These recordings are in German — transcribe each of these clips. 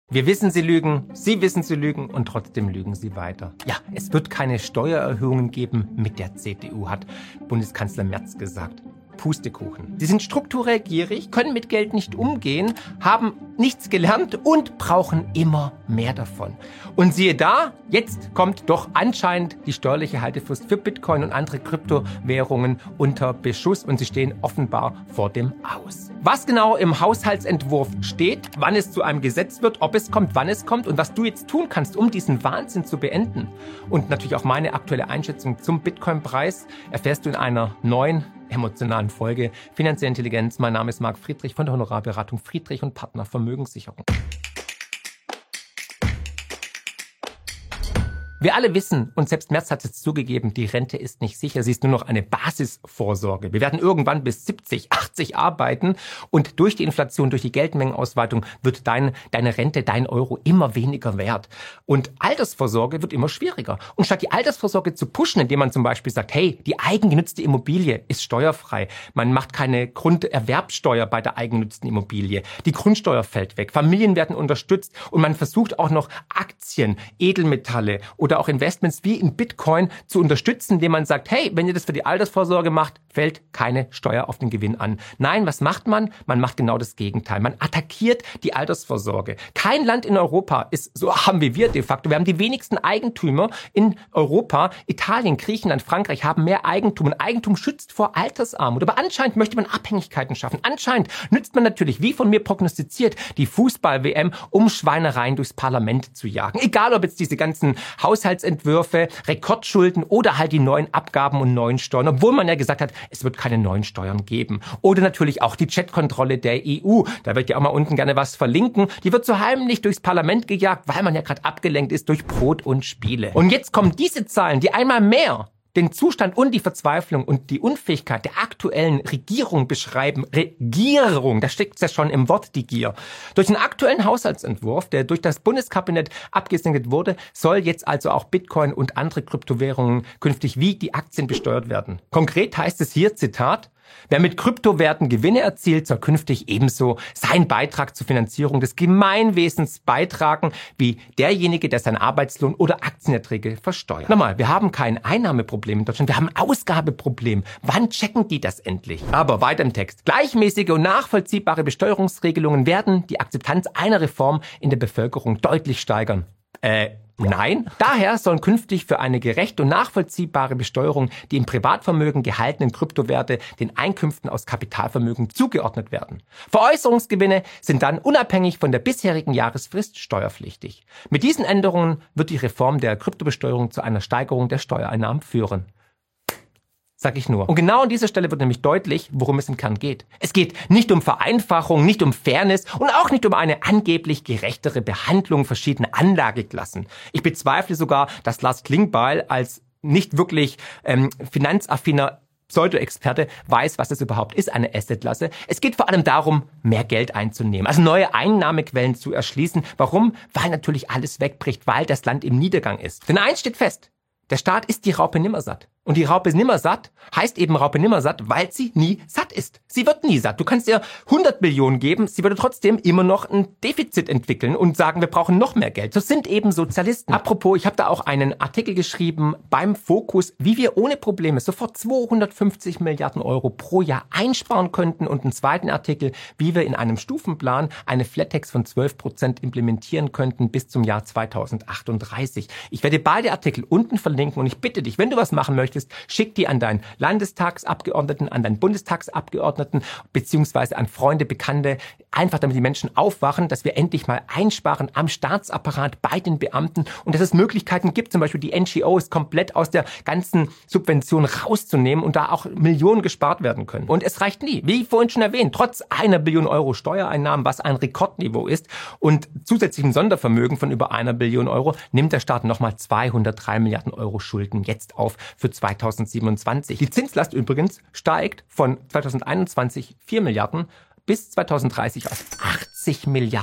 Wir wissen, Sie lügen, Sie wissen, Sie lügen und trotzdem lügen Sie weiter. Ja, es wird keine Steuererhöhungen geben mit der CDU, hat Bundeskanzler Merz gesagt. Pustekuchen. Sie sind strukturell gierig, können mit Geld nicht umgehen, haben nichts gelernt und brauchen immer mehr davon. Und siehe da, jetzt kommt doch anscheinend die steuerliche Haltefrist für Bitcoin und andere Kryptowährungen unter Beschuss und sie stehen offenbar vor dem Aus. Was genau im Haushaltsentwurf steht, wann es zu einem Gesetz wird, ob es kommt, wann es kommt und was du jetzt tun kannst, um diesen Wahnsinn zu beenden und natürlich auch meine aktuelle Einschätzung zum Bitcoin-Preis, erfährst du in einer neuen emotionalen Folge Finanzielle Intelligenz. Mein Name ist Marc Friedrich von der Honorarberatung Friedrich und Partner Vermögenssicherung. Wir alle wissen, und selbst Merz hat es zugegeben, die Rente ist nicht sicher, sie ist nur noch eine Basisvorsorge. Wir werden irgendwann bis 70, 80 arbeiten und durch die Inflation, durch die Geldmengenausweitung wird deine Rente, dein Euro immer weniger wert. Und Altersvorsorge wird immer schwieriger. Und statt die Altersvorsorge zu pushen, indem man zum Beispiel sagt, hey, die eigengenutzte Immobilie ist steuerfrei, man macht keine Grunderwerbsteuer bei der eigengenutzten Immobilie, die Grundsteuer fällt weg, Familien werden unterstützt und man versucht auch noch Aktien, Edelmetalle oder auch Investments wie in Bitcoin zu unterstützen, indem man sagt, hey, wenn ihr das für die Altersvorsorge macht, fällt keine Steuer auf den Gewinn an. Nein, was macht man? Man macht genau das Gegenteil. Man attackiert die Altersvorsorge. Kein Land in Europa ist so arm wie wir de facto. Wir haben die wenigsten Eigentümer in Europa. Italien, Griechenland, Frankreich haben mehr Eigentum. Und Eigentum schützt vor Altersarmut. Aber anscheinend möchte man Abhängigkeiten schaffen. Anscheinend nützt man natürlich, wie von mir prognostiziert, die Fußball-WM, um Schweinereien durchs Parlament zu jagen. Egal, ob jetzt diese ganzen Haushaltsentwürfe, Rekordschulden oder halt die neuen Abgaben und neuen Steuern, obwohl man ja gesagt hat, es wird keine neuen Steuern geben. Oder natürlich auch die Chatkontrolle der EU. Da wird ja auch mal unten gerne was verlinken. Die wird so heimlich durchs Parlament gejagt, weil man ja gerade abgelenkt ist durch Brot und Spiele. Und jetzt kommen diese Zahlen, die einmal mehr den Zustand und die Verzweiflung und die Unfähigkeit der aktuellen Regierung beschreiben. Regierung, da steckt ja schon im Wort die Gier. Durch den aktuellen Haushaltsentwurf, der durch das Bundeskabinett abgesegnet wurde, soll jetzt also auch Bitcoin und andere Kryptowährungen künftig wie die Aktien besteuert werden. Konkret heißt es hier, Zitat, wer mit Kryptowerten Gewinne erzielt, soll künftig ebenso seinen Beitrag zur Finanzierung des Gemeinwesens beitragen, wie derjenige, der seinen Arbeitslohn oder Aktienerträge versteuert. Nochmal, wir haben kein Einnahmeproblem in Deutschland, wir haben ein Ausgabeproblem. Wann checken die das endlich? Aber weiter im Text. Gleichmäßige und nachvollziehbare Besteuerungsregelungen werden die Akzeptanz einer Reform in der Bevölkerung deutlich steigern. Nein. Daher sollen künftig für eine gerechte und nachvollziehbare Besteuerung die im Privatvermögen gehaltenen Kryptowerte den Einkünften aus Kapitalvermögen zugeordnet werden. Veräußerungsgewinne sind dann unabhängig von der bisherigen Jahresfrist steuerpflichtig. Mit diesen Änderungen wird die Reform der Kryptobesteuerung zu einer Steigerung der Steuereinnahmen führen. Sag ich nur. Und genau an dieser Stelle wird nämlich deutlich, worum es im Kern geht. Es geht nicht um Vereinfachung, nicht um Fairness und auch nicht um eine angeblich gerechtere Behandlung verschiedener Anlageklassen. Ich bezweifle sogar, dass Lars Klingbeil als nicht wirklich finanzaffiner Pseudo-Experte weiß, was das überhaupt ist, eine Assetklasse. Es geht vor allem darum, mehr Geld einzunehmen, also neue Einnahmequellen zu erschließen. Warum? Weil natürlich alles wegbricht, weil das Land im Niedergang ist. Denn eins steht fest, der Staat ist die Raupe nimmersatt. Und die Raupe nimmersatt heißt eben Raupe nimmersatt, weil sie nie satt ist. Sie wird nie satt. Du kannst ihr 100 Millionen geben, sie würde trotzdem immer noch ein Defizit entwickeln und sagen, wir brauchen noch mehr Geld. So sind eben Sozialisten. Apropos, ich habe da auch einen Artikel geschrieben beim Fokus, wie wir ohne Probleme sofort 250 Milliarden Euro pro Jahr einsparen könnten und einen zweiten Artikel, wie wir in einem Stufenplan eine Flat-Tax von 12% implementieren könnten bis zum Jahr 2038. Ich werde beide Artikel unten verlinken und ich bitte dich, wenn du was machen möchtest, schick die an deinen Landestagsabgeordneten, an deinen Bundestagsabgeordneten beziehungsweise an Freunde, Bekannte, einfach damit die Menschen aufwachen, dass wir endlich mal einsparen am Staatsapparat bei den Beamten und dass es Möglichkeiten gibt, zum Beispiel die NGOs komplett aus der ganzen Subvention rauszunehmen und da auch Millionen gespart werden können. Und es reicht nie, wie vorhin schon erwähnt, trotz 1 Billion Euro Steuereinnahmen, was ein Rekordniveau ist und zusätzlichen Sondervermögen von über 1 Billion Euro, nimmt der Staat nochmal 203 Milliarden Euro Schulden jetzt auf für 2027. Die Zinslast übrigens steigt von 2021 4 Milliarden bis 2030 auf 80 Milliarden.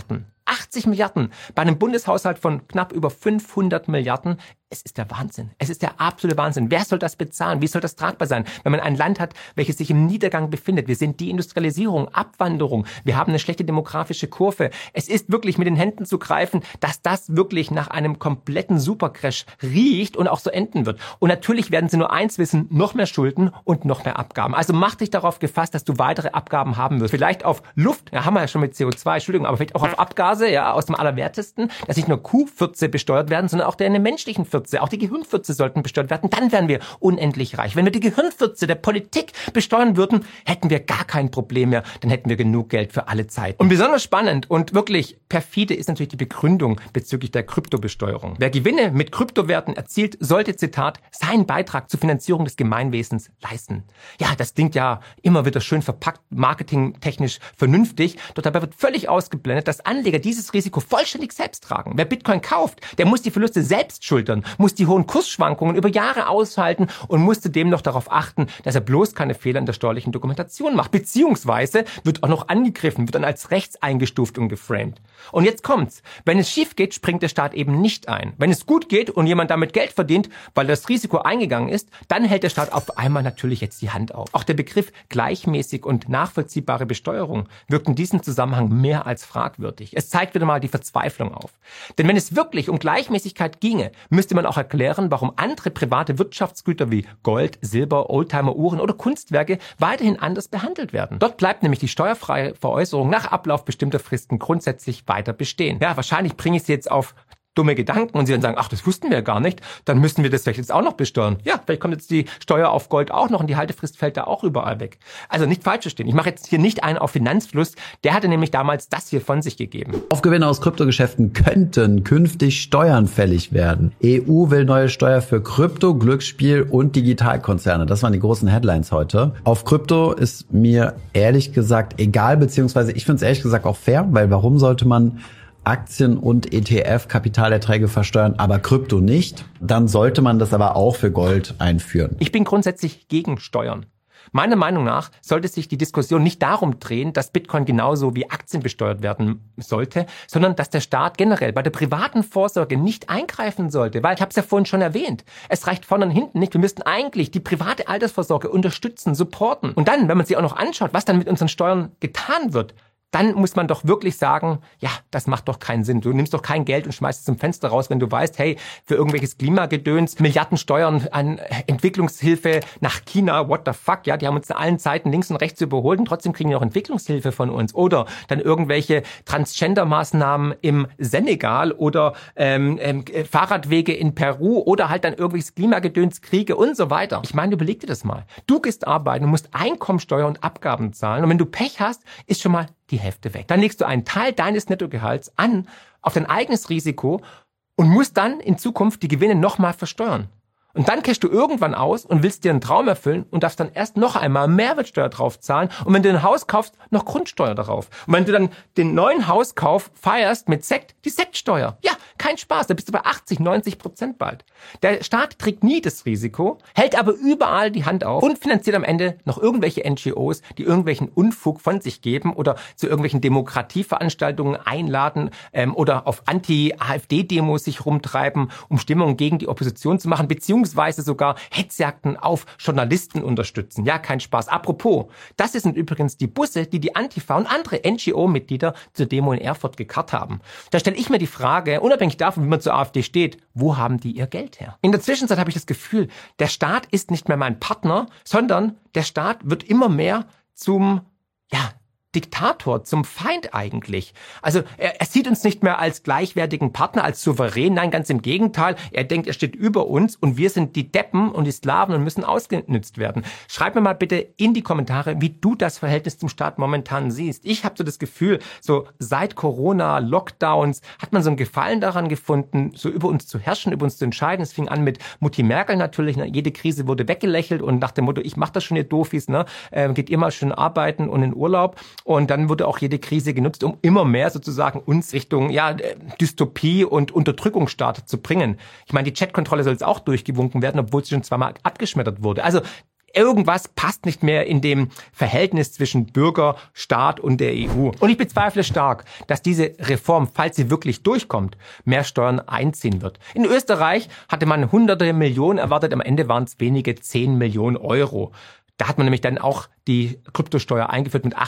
80 Milliarden bei einem Bundeshaushalt von knapp über 500 Milliarden. Es ist der Wahnsinn. Es ist der absolute Wahnsinn. Wer soll das bezahlen? Wie soll das tragbar sein, wenn man ein Land hat, welches sich im Niedergang befindet? Wir sehen Deindustrialisierung, Abwanderung. Wir haben eine schlechte demografische Kurve. Es ist wirklich mit den Händen zu greifen, dass das wirklich nach einem kompletten Supercrash riecht und auch so enden wird. Und natürlich werden sie nur eins wissen, noch mehr Schulden und noch mehr Abgaben. Also mach dich darauf gefasst, dass du weitere Abgaben haben wirst. Vielleicht auf Luft, ja, haben wir ja schon mit CO2, Entschuldigung, aber vielleicht auch auf Abgase, ja, aus dem Allerwertesten, dass nicht nur Kuhfürze besteuert werden, sondern auch deine menschlichen Fürze. Auch die Gehirnfürze sollten besteuert werden. Dann wären wir unendlich reich. Wenn wir die Gehirnfürze der Politik besteuern würden, hätten wir gar kein Problem mehr. Dann hätten wir genug Geld für alle Zeiten. Und besonders spannend und wirklich perfide ist natürlich die Begründung bezüglich der Kryptobesteuerung. Wer Gewinne mit Kryptowerten erzielt, sollte, Zitat, seinen Beitrag zur Finanzierung des Gemeinwesens leisten. Ja, das klingt ja immer wieder schön verpackt, marketingtechnisch vernünftig. Doch dabei wird völlig ausgeblendet, dass Anleger dieses Risiko vollständig selbst tragen. Wer Bitcoin kauft, der muss die Verluste selbst schultern, muss die hohen Kursschwankungen über Jahre aushalten und muss zudem noch darauf achten, dass er bloß keine Fehler in der steuerlichen Dokumentation macht. Beziehungsweise wird auch noch angegriffen, wird dann als rechts eingestuft und geframed. Und jetzt kommt's. Wenn es schief geht, springt der Staat eben nicht ein. Wenn es gut geht und jemand damit Geld verdient, weil das Risiko eingegangen ist, dann hält der Staat auf einmal natürlich jetzt die Hand auf. Auch der Begriff gleichmäßig und nachvollziehbare Besteuerung wirkt in diesem Zusammenhang mehr als fragwürdig. Es zeigt wieder mal die Verzweiflung auf. Denn wenn es wirklich um Gleichmäßigkeit ginge, müsste man auch erklären, warum andere private Wirtschaftsgüter wie Gold, Silber, Oldtimer-Uhren oder Kunstwerke weiterhin anders behandelt werden. Dort bleibt nämlich die steuerfreie Veräußerung nach Ablauf bestimmter Fristen grundsätzlich weiter bestehen. Ja, wahrscheinlich bringe ich Sie jetzt auf dumme Gedanken und sie dann sagen, ach, das wussten wir ja gar nicht, dann müssen wir das vielleicht jetzt auch noch besteuern. Ja, vielleicht kommt jetzt die Steuer auf Gold auch noch und die Haltefrist fällt da auch überall weg. Also nicht falsch verstehen. Ich mache jetzt hier nicht einen auf Finanzfluss. Der hatte nämlich damals das hier von sich gegeben. Auf Gewinne aus Kryptogeschäften könnten künftig Steuern fällig werden. EU will neue Steuer für Krypto, Glücksspiel und Digitalkonzerne. Das waren die großen Headlines heute. Auf Krypto ist mir ehrlich gesagt egal, beziehungsweise ich finde es ehrlich gesagt auch fair, weil warum sollte man Aktien und ETF-Kapitalerträge versteuern, aber Krypto nicht? Dann sollte man das aber auch für Gold einführen. Ich bin grundsätzlich gegen Steuern. Meiner Meinung nach sollte sich die Diskussion nicht darum drehen, dass Bitcoin genauso wie Aktien besteuert werden sollte, sondern dass der Staat generell bei der privaten Vorsorge nicht eingreifen sollte, weil ich habe es ja vorhin schon erwähnt, es reicht vorne und hinten nicht. Wir müssten eigentlich die private Altersvorsorge unterstützen, supporten. Und dann, wenn man sich auch noch anschaut, was dann mit unseren Steuern getan wird, dann muss man doch wirklich sagen, ja, das macht doch keinen Sinn. Du nimmst doch kein Geld und schmeißt es zum Fenster raus, wenn du weißt, hey, für irgendwelches Klimagedöns, Milliarden Steuern an Entwicklungshilfe nach China, what the fuck, ja, die haben uns zu allen Zeiten links und rechts überholt und trotzdem kriegen die noch Entwicklungshilfe von uns. Oder dann irgendwelche Transgender-Maßnahmen im Senegal oder Fahrradwege in Peru oder halt dann irgendwelches Klimagedöns, Kriege und so weiter. Ich meine, überleg dir das mal. Du gehst arbeiten, du musst Einkommensteuer und Abgaben zahlen und wenn du Pech hast, ist schon mal die Hälfte weg. Dann legst du einen Teil deines Nettogehalts an auf dein eigenes Risiko und musst dann in Zukunft die Gewinne nochmal versteuern. Und dann cashst du irgendwann aus und willst dir einen Traum erfüllen und darfst dann erst noch einmal Mehrwertsteuer drauf zahlen und wenn du ein Haus kaufst, noch Grundsteuer darauf. Und wenn du dann den neuen Hauskauf feierst mit Sekt, die Sektsteuer. Ja, kein Spaß, da bist du bei 80-90% bald. Der Staat trägt nie das Risiko, hält aber überall die Hand auf und finanziert am Ende noch irgendwelche NGOs, die irgendwelchen Unfug von sich geben oder zu irgendwelchen Demokratieveranstaltungen einladen oder auf Anti-AfD-Demos sich rumtreiben, um Stimmung gegen die Opposition zu machen, beziehungsweise sogar Hetzjagden auf Journalisten unterstützen. Ja, kein Spaß. Apropos, das sind übrigens die Busse, die die Antifa und andere NGO-Mitglieder zur Demo in Erfurt gekarrt haben. Da stelle ich mir die Frage, unabhängig davon, wie man zur AfD steht, wo haben die ihr Geld her? In der Zwischenzeit habe ich das Gefühl, der Staat ist nicht mehr mein Partner, sondern der Staat wird immer mehr zum, Diktator, zum Feind eigentlich. Also er sieht uns nicht mehr als gleichwertigen Partner, als souverän, nein, ganz im Gegenteil. Er denkt, er steht über uns und wir sind die Deppen und die Sklaven und müssen ausgenutzt werden. Schreib mir mal bitte in die Kommentare, wie du das Verhältnis zum Staat momentan siehst. Ich habe so das Gefühl, so seit Corona, Lockdowns, hat man so einen Gefallen daran gefunden, so über uns zu herrschen, über uns zu entscheiden. Es fing an mit Mutti Merkel natürlich, ne? Jede Krise wurde weggelächelt und nach dem Motto, ich mach das schon, ihr Doofies, ne? Geht immer schön arbeiten und in Urlaub. Und dann wurde auch jede Krise genutzt, um immer mehr sozusagen uns Richtung Dystopie und Unterdrückungsstaat zu bringen. Ich meine, die Chatkontrolle soll jetzt auch durchgewunken werden, obwohl sie schon zweimal abgeschmettert wurde. Also Irgendwas passt nicht mehr in dem Verhältnis zwischen Bürger, Staat und der EU. Und ich bezweifle stark, dass diese Reform, falls sie wirklich durchkommt, mehr Steuern einziehen wird. In Österreich hatte man hunderte Millionen erwartet, am Ende waren es wenige 10 Millionen Euro. Da hat man nämlich dann auch die Kryptosteuer eingeführt mit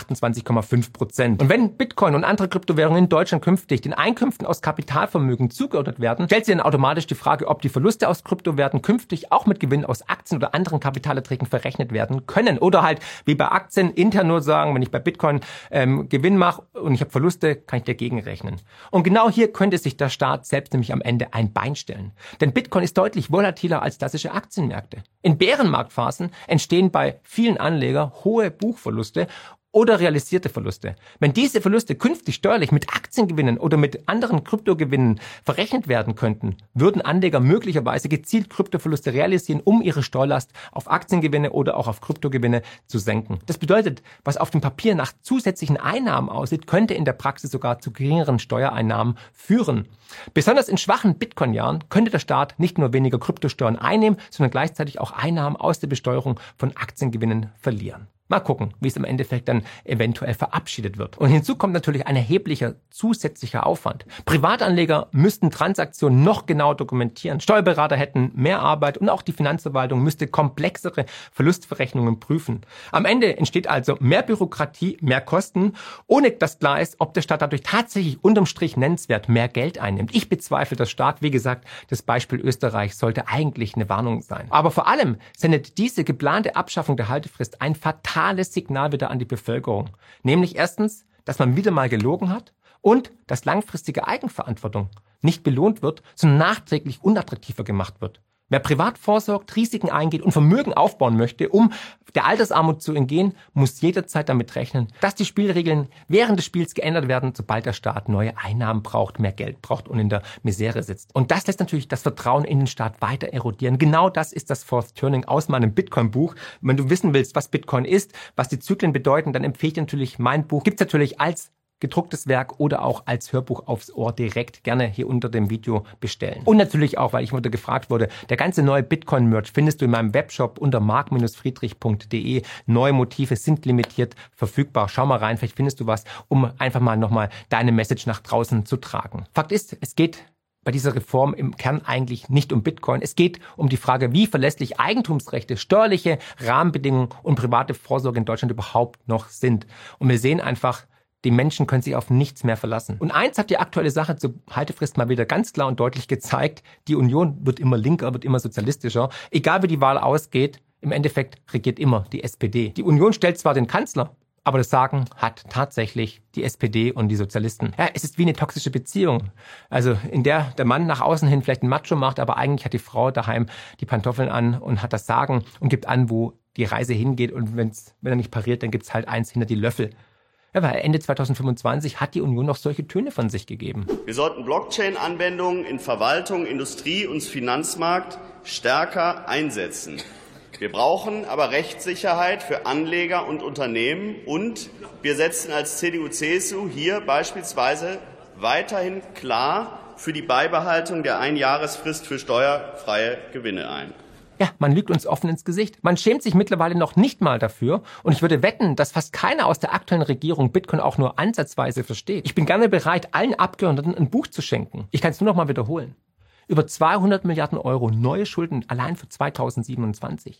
28,5%. Und wenn Bitcoin und andere Kryptowährungen in Deutschland künftig den Einkünften aus Kapitalvermögen zugeordnet werden, stellt sich dann automatisch die Frage, ob die Verluste aus Kryptowerten künftig auch mit Gewinn aus Aktien oder anderen Kapitalerträgen verrechnet werden können. Oder halt wie bei Aktien intern nur sagen, wenn ich bei Bitcoin Gewinn mache und ich habe Verluste, kann ich dagegen rechnen. Und genau hier könnte sich der Staat selbst nämlich am Ende ein Bein stellen. Denn Bitcoin ist deutlich volatiler als klassische Aktienmärkte. In Bärenmarktphasen entstehen bei vielen Anlegern hohe Buchverluste oder realisierte Verluste. Wenn diese Verluste künftig steuerlich mit Aktiengewinnen oder mit anderen Kryptogewinnen verrechnet werden könnten, würden Anleger möglicherweise gezielt Kryptoverluste realisieren, um ihre Steuerlast auf Aktiengewinne oder auch auf Kryptogewinne zu senken. Das bedeutet, was auf dem Papier nach zusätzlichen Einnahmen aussieht, könnte in der Praxis sogar zu geringeren Steuereinnahmen führen. Besonders in schwachen Bitcoin-Jahren könnte der Staat nicht nur weniger Kryptosteuern einnehmen, sondern gleichzeitig auch Einnahmen aus der Besteuerung von Aktiengewinnen verlieren. Mal gucken, wie es im Endeffekt dann eventuell verabschiedet wird. Und hinzu kommt natürlich ein erheblicher zusätzlicher Aufwand. Privatanleger müssten Transaktionen noch genau dokumentieren. Steuerberater hätten mehr Arbeit und auch die Finanzverwaltung müsste komplexere Verlustverrechnungen prüfen. Am Ende entsteht also mehr Bürokratie, mehr Kosten, ohne dass klar ist, ob der Staat dadurch tatsächlich unterm Strich nennenswert mehr Geld einnimmt. Ich bezweifle das stark. Wie gesagt, das Beispiel Österreich sollte eigentlich eine Warnung sein. Aber vor allem sendet diese geplante Abschaffung der Haltefrist ein fatales Signal wieder an die Bevölkerung. Nämlich erstens, dass man wieder mal gelogen hat und dass langfristige Eigenverantwortung nicht belohnt wird, sondern nachträglich unattraktiver gemacht wird. Wer privat vorsorgt, Risiken eingeht und Vermögen aufbauen möchte, um der Altersarmut zu entgehen, muss jederzeit damit rechnen, dass die Spielregeln während des Spiels geändert werden, sobald der Staat neue Einnahmen braucht, mehr Geld braucht und in der Misere sitzt. Und das lässt natürlich das Vertrauen in den Staat weiter erodieren. Genau das ist das Fourth Turning aus meinem Bitcoin-Buch. Wenn du wissen willst, was Bitcoin ist, was die Zyklen bedeuten, dann empfehle ich dir natürlich mein Buch. Gibt's natürlich als gedrucktes Werk oder auch als Hörbuch aufs Ohr direkt gerne hier unter dem Video bestellen. Und natürlich auch, weil ich wieder gefragt wurde, der ganze neue Bitcoin-Merch findest du in meinem Webshop unter mark-friedrich.de. Neue Motive sind limitiert verfügbar. Schau mal rein, vielleicht findest du was, um einfach mal nochmal deine Message nach draußen zu tragen. Fakt ist, es geht bei dieser Reform im Kern eigentlich nicht um Bitcoin. Es geht um die Frage, wie verlässlich Eigentumsrechte, steuerliche Rahmenbedingungen und private Vorsorge in Deutschland überhaupt noch sind. Und wir sehen einfach, die Menschen können sich auf nichts mehr verlassen. Und eins hat die aktuelle Sache zur Haltefrist mal wieder ganz klar und deutlich gezeigt. Die Union wird immer linker, wird immer sozialistischer. Egal wie die Wahl ausgeht, im Endeffekt regiert immer die SPD. Die Union stellt zwar den Kanzler, aber das Sagen hat tatsächlich die SPD und die Sozialisten. Ja, es ist wie eine toxische Beziehung. Also in der Mann nach außen hin vielleicht ein Macho macht, aber eigentlich hat die Frau daheim die Pantoffeln an und hat das Sagen und gibt an, wo die Reise hingeht. Und wenn er nicht pariert, dann gibt's halt eins hinter die Löffel. Ja, weil Ende 2025 hat die Union noch solche Töne von sich gegeben. Wir sollten Blockchain-Anwendungen in Verwaltung, Industrie und Finanzmarkt stärker einsetzen. Wir brauchen aber Rechtssicherheit für Anleger und Unternehmen und wir setzen als CDU/CSU hier beispielsweise weiterhin klar für die Beibehaltung der Einjahresfrist für steuerfreie Gewinne ein. Ja, man lügt uns offen ins Gesicht. Man schämt sich mittlerweile noch nicht mal dafür. Und ich würde wetten, dass fast keiner aus der aktuellen Regierung Bitcoin auch nur ansatzweise versteht. Ich bin gerne bereit, allen Abgeordneten ein Buch zu schenken. Ich kann es nur noch mal wiederholen. Über 200 Milliarden Euro neue Schulden allein für 2027.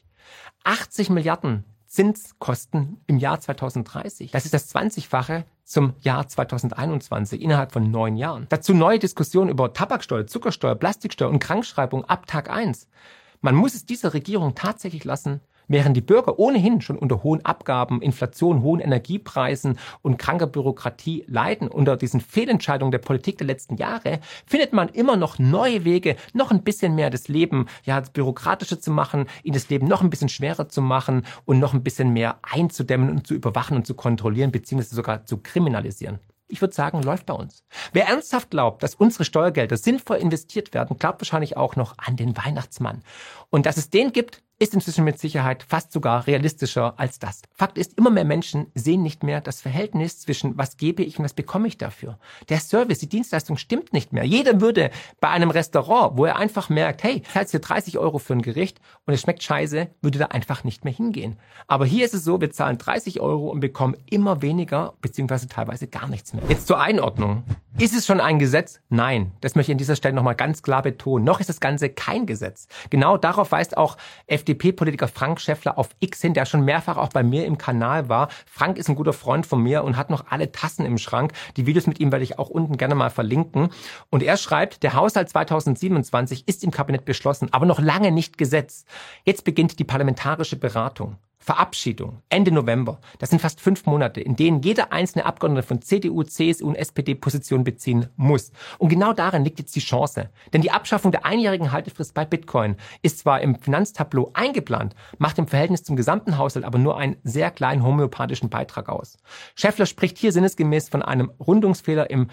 80 Milliarden Zinskosten im Jahr 2030. Das ist das 20-fache zum Jahr 2021 innerhalb von 9 Jahren. Dazu neue Diskussionen über Tabaksteuer, Zuckersteuer, Plastiksteuer und Krankschreibung ab Tag 1. Man muss es dieser Regierung tatsächlich lassen, während die Bürger ohnehin schon unter hohen Abgaben, Inflation, hohen Energiepreisen und kranker Bürokratie leiden. Unter diesen Fehlentscheidungen der Politik der letzten Jahre findet man immer noch neue Wege, noch ein bisschen mehr das Leben bürokratischer zu machen, ihnen das Leben noch ein bisschen schwerer zu machen und noch ein bisschen mehr einzudämmen und zu überwachen und zu kontrollieren, beziehungsweise sogar zu kriminalisieren. Ich würde sagen, läuft bei uns. Wer ernsthaft glaubt, dass unsere Steuergelder sinnvoll investiert werden, glaubt wahrscheinlich auch noch an den Weihnachtsmann. Und dass es den gibt, ist inzwischen mit Sicherheit fast sogar realistischer als das. Fakt ist, immer mehr Menschen sehen nicht mehr das Verhältnis zwischen was gebe ich und was bekomme ich dafür. Der Service, die Dienstleistung stimmt nicht mehr. Jeder würde bei einem Restaurant, wo er einfach merkt, hey, ich zahle hier 30 € für ein Gericht und es schmeckt scheiße, würde da einfach nicht mehr hingehen. Aber hier ist es so, wir zahlen 30 € und bekommen immer weniger, beziehungsweise teilweise gar nichts mehr. Jetzt zur Einordnung. Ist es schon ein Gesetz? Nein. Das möchte ich an dieser Stelle nochmal ganz klar betonen. Noch ist das Ganze kein Gesetz. Genau darauf weist auch FDP-Politiker Frank Schäffler auf X hin, der schon mehrfach auch bei mir im Kanal war. Frank ist ein guter Freund von mir und hat noch alle Tassen im Schrank. Die Videos mit ihm werde ich auch unten gerne mal verlinken. Und er schreibt, der Haushalt 2027 ist im Kabinett beschlossen, aber noch lange nicht Gesetz. Jetzt beginnt die parlamentarische Beratung. Verabschiedung Ende November. Das sind fast 5 Monate, in denen jeder einzelne Abgeordnete von CDU, CSU und SPD Position beziehen muss. Und genau darin liegt jetzt die Chance. Denn die Abschaffung der einjährigen Haltefrist bei Bitcoin ist zwar im Finanztableau eingeplant, macht im Verhältnis zum gesamten Haushalt aber nur einen sehr kleinen homöopathischen Beitrag aus. Schäffler spricht hier sinnesgemäß von einem Rundungsfehler im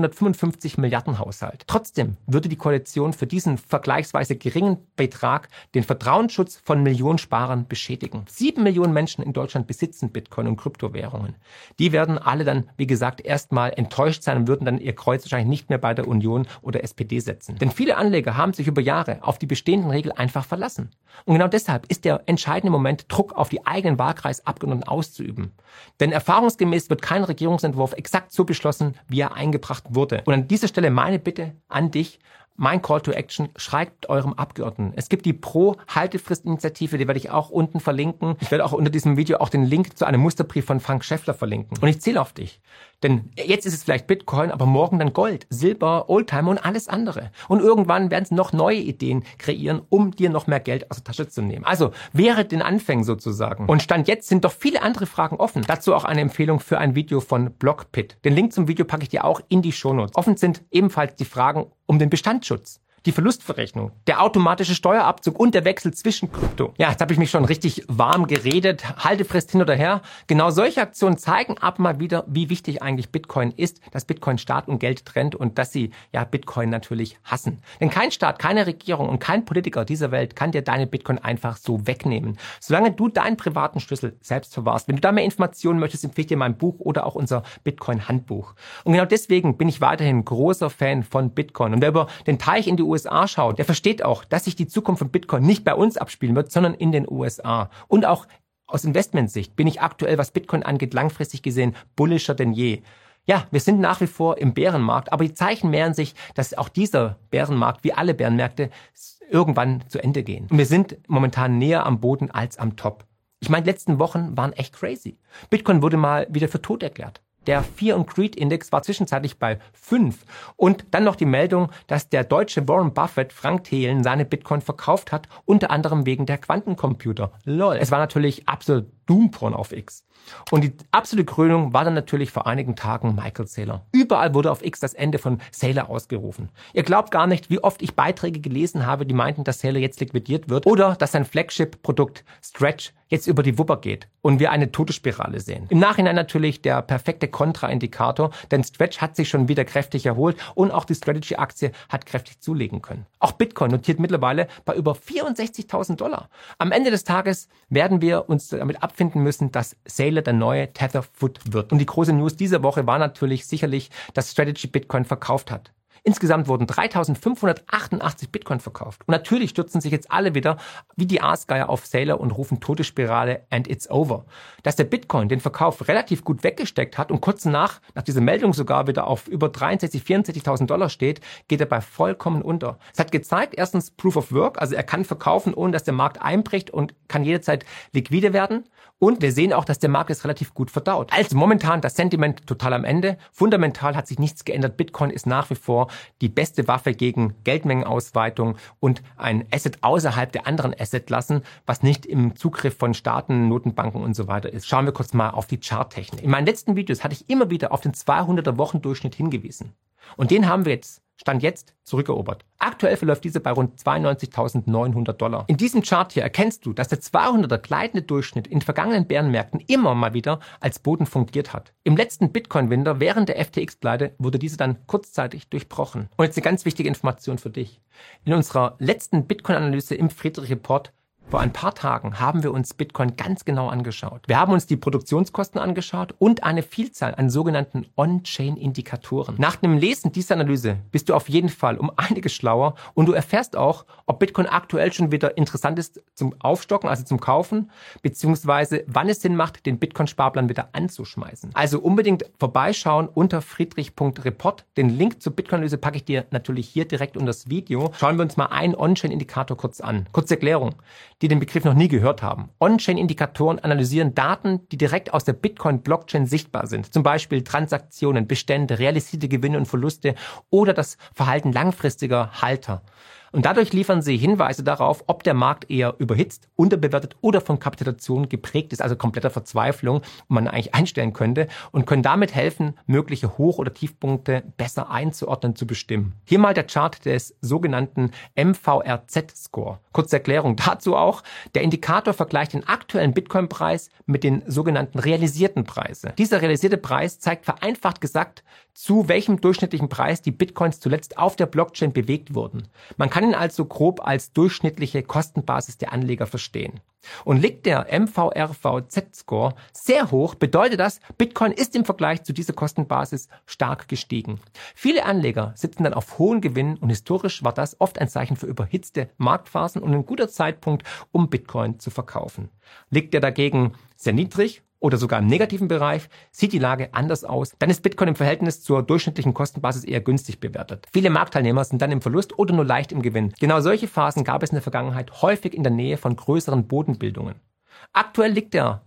555 Milliarden Haushalt. Trotzdem würde die Koalition für diesen vergleichsweise geringen Betrag den Vertrauensschutz von Millionen Sparern beschädigen. 7 Millionen Menschen in Deutschland besitzen Bitcoin und Kryptowährungen. Die werden alle dann, wie gesagt, erstmal enttäuscht sein und würden dann ihr Kreuz wahrscheinlich nicht mehr bei der Union oder SPD setzen. Denn viele Anleger haben sich über Jahre auf die bestehenden Regeln einfach verlassen. Und genau deshalb ist der entscheidende Moment, Druck auf die eigenen Wahlkreisabgeordneten auszuüben. Denn erfahrungsgemäß wird kein Regierungsentwurf exakt so beschlossen, wie er eingebracht wurde. Und an dieser Stelle meine Bitte an dich, mein Call to Action, schreibt eurem Abgeordneten. Es gibt die Pro-Haltefrist-Initiative, die werde ich auch unten verlinken. Ich werde auch unter diesem Video auch den Link zu einem Musterbrief von Frank Schäffler verlinken. Und ich zähle auf dich. Denn jetzt ist es vielleicht Bitcoin, aber morgen dann Gold, Silber, Oldtimer und alles andere. Und irgendwann werden sie noch neue Ideen kreieren, um dir noch mehr Geld aus der Tasche zu nehmen. Also wäre den Anfängen sozusagen. Und Stand jetzt sind doch viele andere Fragen offen. Dazu auch eine Empfehlung für ein Video von Blockpit. Den Link zum Video packe ich dir auch in die Shownotes. Offen sind ebenfalls die Fragen um den Bestandsschutz, die Verlustverrechnung, der automatische Steuerabzug und der Wechsel zwischen Krypto. Ja, jetzt habe ich mich schon richtig warm geredet. Haltefrist hin oder her. Genau solche Aktionen zeigen aber mal wieder, wie wichtig eigentlich Bitcoin ist, dass Bitcoin Staat und Geld trennt und dass sie ja Bitcoin natürlich hassen. Denn kein Staat, keine Regierung und kein Politiker dieser Welt kann dir deine Bitcoin einfach so wegnehmen. Solange du deinen privaten Schlüssel selbst verwahrst. Wenn du da mehr Informationen möchtest, empfehle ich dir mein Buch oder auch unser Bitcoin-Handbuch. Und genau deswegen bin ich weiterhin großer Fan von Bitcoin. Und wer über den Teich in die USA schaut, der versteht auch, dass sich die Zukunft von Bitcoin nicht bei uns abspielen wird, sondern in den USA. Und auch aus Investmentsicht bin ich aktuell, was Bitcoin angeht, langfristig gesehen bullischer denn je. Ja, wir sind nach wie vor im Bärenmarkt, aber die Zeichen mehren sich, dass auch dieser Bärenmarkt, wie alle Bärenmärkte, irgendwann zu Ende gehen. Und wir sind momentan näher am Boden als am Top. Ich meine, die letzten Wochen waren echt crazy. Bitcoin wurde mal wieder für tot erklärt. Der Fear and Greed Index war zwischenzeitlich bei 5. Und dann noch die Meldung, dass der deutsche Warren Buffett, Frank Thelen, seine Bitcoin verkauft hat, unter anderem wegen der Quantencomputer. Lol. Es war natürlich absolut Doomporn auf X. Und die absolute Krönung war dann natürlich vor einigen Tagen Michael Saylor. Überall wurde auf X das Ende von Saylor ausgerufen. Ihr glaubt gar nicht, wie oft ich Beiträge gelesen habe, die meinten, dass Saylor jetzt liquidiert wird oder dass sein Flagship-Produkt Stretch jetzt über die Wupper geht und wir eine Todesspirale sehen. Im Nachhinein natürlich der perfekte Kontraindikator, denn Stretch hat sich schon wieder kräftig erholt und auch die Strategy-Aktie hat kräftig zulegen können. Auch Bitcoin notiert mittlerweile bei über $64.000. Am Ende des Tages werden wir uns damit abfinden müssen, dass Saylor der neue Tetherfoot wird. Und die große News dieser Woche war natürlich sicherlich, dass Strategy Bitcoin verkauft hat. Insgesamt wurden 3.588 Bitcoin verkauft. Und natürlich stürzen sich jetzt alle wieder wie die Aasgeier auf Saylor und rufen Todesspirale and it's over. Dass der Bitcoin den Verkauf relativ gut weggesteckt hat und kurz nach dieser Meldung sogar wieder auf über 63.000, 64.000 Dollar steht, geht er bei vollkommen unter. Es hat gezeigt, erstens Proof of Work, also er kann verkaufen, ohne dass der Markt einbricht und kann jederzeit liquide werden. Und wir sehen auch, dass der Markt es relativ gut verdaut. Also momentan das Sentiment total am Ende. Fundamental hat sich nichts geändert. Bitcoin ist nach wie vor die beste Waffe gegen Geldmengenausweitung und ein Asset außerhalb der anderen Assetklassen, was nicht im Zugriff von Staaten, Notenbanken und so weiter ist. Schauen wir kurz mal auf die Charttechnik. In meinen letzten Videos hatte ich immer wieder auf den 200er-Wochendurchschnitt hingewiesen. Und den haben wir jetzt, Stand jetzt, zurückerobert. Aktuell verläuft diese bei rund $92.900. In diesem Chart hier erkennst du, dass der 200er gleitende Durchschnitt in vergangenen Bärenmärkten immer mal wieder als Boden fungiert hat. Im letzten Bitcoin-Winter während der FTX-Pleite wurde diese dann kurzzeitig durchbrochen. Und jetzt eine ganz wichtige Information für dich. In unserer letzten Bitcoin-Analyse im Friedrich Report Vor ein paar Tagen haben wir uns Bitcoin ganz genau angeschaut. Wir haben uns die Produktionskosten angeschaut und eine Vielzahl an sogenannten On-Chain-Indikatoren. Nach dem Lesen dieser Analyse bist du auf jeden Fall um einiges schlauer und du erfährst auch, ob Bitcoin aktuell schon wieder interessant ist zum Aufstocken, also zum Kaufen, beziehungsweise wann es Sinn macht, den Bitcoin-Sparplan wieder anzuschmeißen. Also unbedingt vorbeischauen unter friedrich.report. Den Link zur Bitcoin-Analyse packe ich dir natürlich hier direkt unter das Video. Schauen wir uns mal einen On-Chain-Indikator kurz an. Kurze Erklärung, die den Begriff noch nie gehört haben. On-Chain-Indikatoren analysieren Daten, die direkt aus der Bitcoin-Blockchain sichtbar sind. Zum Beispiel Transaktionen, Bestände, realisierte Gewinne und Verluste oder das Verhalten langfristiger Halter. Und dadurch liefern sie Hinweise darauf, ob der Markt eher überhitzt, unterbewertet oder von Kapitulation geprägt ist, also kompletter Verzweiflung, wo man eigentlich einstellen könnte, und können damit helfen, mögliche Hoch- oder Tiefpunkte besser einzuordnen, zu bestimmen. Hier mal der Chart des sogenannten MVRZ-Score. Kurze Erklärung dazu auch. Der Indikator vergleicht den aktuellen Bitcoin-Preis mit den sogenannten realisierten Preisen. Dieser realisierte Preis zeigt vereinfacht gesagt, zu welchem durchschnittlichen Preis die Bitcoins zuletzt auf der Blockchain bewegt wurden. Man kann ihn also grob als durchschnittliche Kostenbasis der Anleger verstehen. Und liegt der MVRVZ-Score sehr hoch, bedeutet das, Bitcoin ist im Vergleich zu dieser Kostenbasis stark gestiegen. Viele Anleger sitzen dann auf hohen Gewinnen und historisch war das oft ein Zeichen für überhitzte Marktphasen und ein guter Zeitpunkt, um Bitcoin zu verkaufen. Liegt er dagegen sehr niedrig oder sogar im negativen Bereich, sieht die Lage anders aus, dann ist Bitcoin im Verhältnis zur durchschnittlichen Kostenbasis eher günstig bewertet. Viele Marktteilnehmer sind dann im Verlust oder nur leicht im Gewinn. Genau solche Phasen gab es in der Vergangenheit häufig in der Nähe von größeren Bodenbildungen. Aktuell liegt der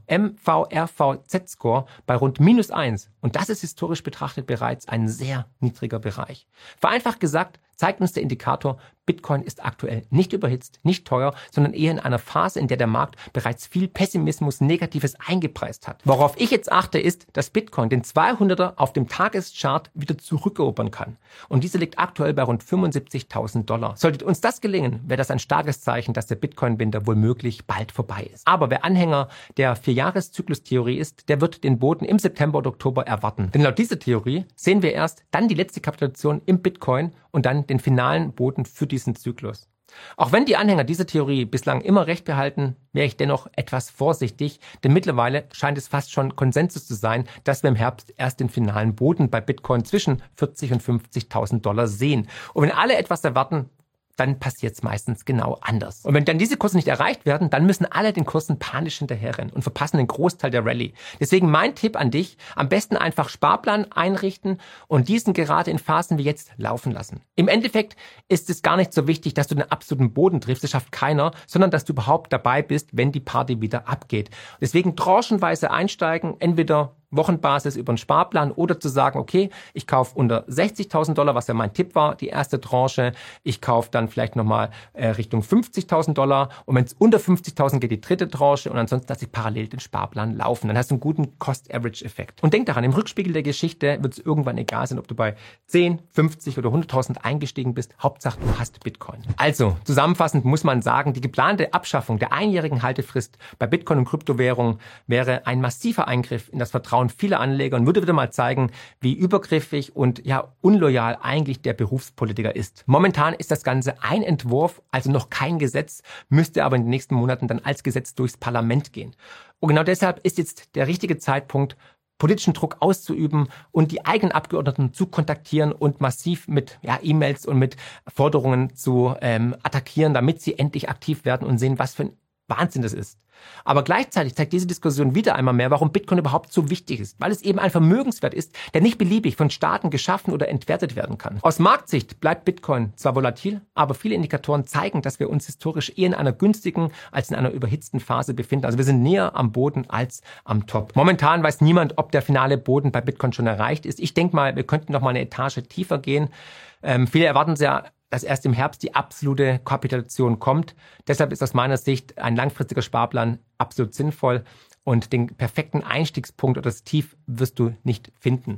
MVRVZ-Score bei rund -1 und das ist historisch betrachtet bereits ein sehr niedriger Bereich. Vereinfacht gesagt zeigt uns der Indikator, Bitcoin ist aktuell nicht überhitzt, nicht teuer, sondern eher in einer Phase, in der der Markt bereits viel Pessimismus, Negatives eingepreist hat. Worauf ich jetzt achte, ist, dass Bitcoin den 200er auf dem Tageschart wieder zurückerobern kann. Und dieser liegt aktuell bei rund $75.000. Sollte uns das gelingen, wäre das ein starkes Zeichen, dass der Bitcoin-Winter womöglich bald vorbei ist. Aber wer Anhänger der 4-Jahres-Zyklus-Theorie ist, der wird den Boden im September oder Oktober erwarten. Denn laut dieser Theorie sehen wir erst dann die letzte Kapitulation im Bitcoin und dann den finalen Boden für diesen Zyklus. Auch wenn die Anhänger dieser Theorie bislang immer recht behalten, wäre ich dennoch etwas vorsichtig, denn mittlerweile scheint es fast schon Konsensus zu sein, dass wir im Herbst erst den finalen Boden bei Bitcoin zwischen $40.000 und $50.000 sehen. Und wenn alle etwas erwarten, dann passiert es meistens genau anders. Und wenn dann diese Kurse nicht erreicht werden, dann müssen alle den Kursen panisch hinterherrennen und verpassen den Großteil der Rallye. Deswegen mein Tipp an dich, am besten einfach Sparplan einrichten und diesen gerade in Phasen wie jetzt laufen lassen. Im Endeffekt ist es gar nicht so wichtig, dass du den absoluten Boden triffst, das schafft keiner, sondern dass du überhaupt dabei bist, wenn die Party wieder abgeht. Deswegen tranchenweise einsteigen, entweder Wochenbasis über einen Sparplan oder zu sagen, okay, ich kaufe unter $60.000, was ja mein Tipp war, die erste Tranche. Ich kaufe dann vielleicht nochmal Richtung $50.000 und wenn es unter 50.000 geht, die dritte Tranche und ansonsten lasse ich parallel den Sparplan laufen. Dann hast du einen guten Cost-Average-Effekt. Und denk daran, im Rückspiegel der Geschichte wird es irgendwann egal sein, ob du bei 10, 50 oder 100.000 eingestiegen bist. Hauptsache, du hast Bitcoin. Also, zusammenfassend muss man sagen, die geplante Abschaffung der einjährigen Haltefrist bei Bitcoin und Kryptowährungen wäre ein massiver Eingriff in das Vertrauen vieler Anleger und würde wieder mal zeigen, wie übergriffig und ja unloyal eigentlich der Berufspolitiker ist. Momentan ist das Ganze ein Entwurf, also noch kein Gesetz, müsste aber in den nächsten Monaten dann als Gesetz durchs Parlament gehen. Und genau deshalb ist jetzt der richtige Zeitpunkt, politischen Druck auszuüben und die eigenen Abgeordneten zu kontaktieren und massiv mit E-Mails und mit Forderungen zu attackieren, damit sie endlich aktiv werden und sehen, was für ein Wahnsinn das ist. Aber gleichzeitig zeigt diese Diskussion wieder einmal mehr, warum Bitcoin überhaupt so wichtig ist, weil es eben ein Vermögenswert ist, der nicht beliebig von Staaten geschaffen oder entwertet werden kann. Aus Marktsicht bleibt Bitcoin zwar volatil, aber viele Indikatoren zeigen, dass wir uns historisch eher in einer günstigen als in einer überhitzten Phase befinden. Also wir sind näher am Boden als am Top. Momentan weiß niemand, ob der finale Boden bei Bitcoin schon erreicht ist. Ich denke mal, wir könnten noch mal eine Etage tiefer gehen. Viele erwarten sehr, dass erst im Herbst die absolute Kapitulation kommt. Deshalb ist aus meiner Sicht ein langfristiger Sparplan absolut sinnvoll und den perfekten Einstiegspunkt oder das Tief wirst du nicht finden.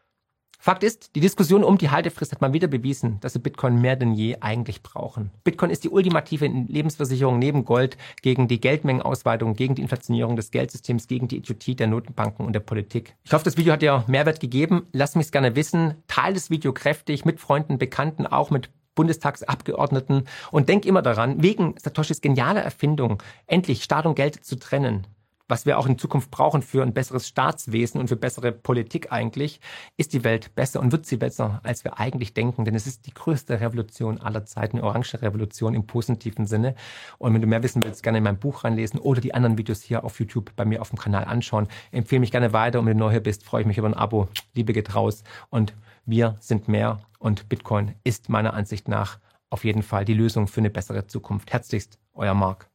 Fakt ist, die Diskussion um die Haltefrist hat mal wieder bewiesen, dass wir Bitcoin mehr denn je eigentlich brauchen. Bitcoin ist die ultimative Lebensversicherung neben Gold gegen die Geldmengenausweitung, gegen die Inflationierung des Geldsystems, gegen die Idiotie der Notenbanken und der Politik. Ich hoffe, das Video hat dir Mehrwert gegeben. Lass mich es gerne wissen. Teile das Video kräftig mit Freunden, Bekannten, auch mit Bundestagsabgeordneten. Und denk immer daran, wegen Satoshis genialer Erfindung, endlich Staat und Geld zu trennen, was wir auch in Zukunft brauchen für ein besseres Staatswesen und für bessere Politik eigentlich, ist die Welt besser und wird sie besser, als wir eigentlich denken. Denn es ist die größte Revolution aller Zeiten, eine orange Revolution im positiven Sinne. Und wenn du mehr wissen willst, gerne in mein Buch reinlesen oder die anderen Videos hier auf YouTube bei mir auf dem Kanal anschauen. Empfehle mich gerne weiter und wenn du neu hier bist, freue ich mich über ein Abo. Liebe geht raus und wir sind mehr und Bitcoin ist meiner Ansicht nach auf jeden Fall die Lösung für eine bessere Zukunft. Herzlichst, euer Marc.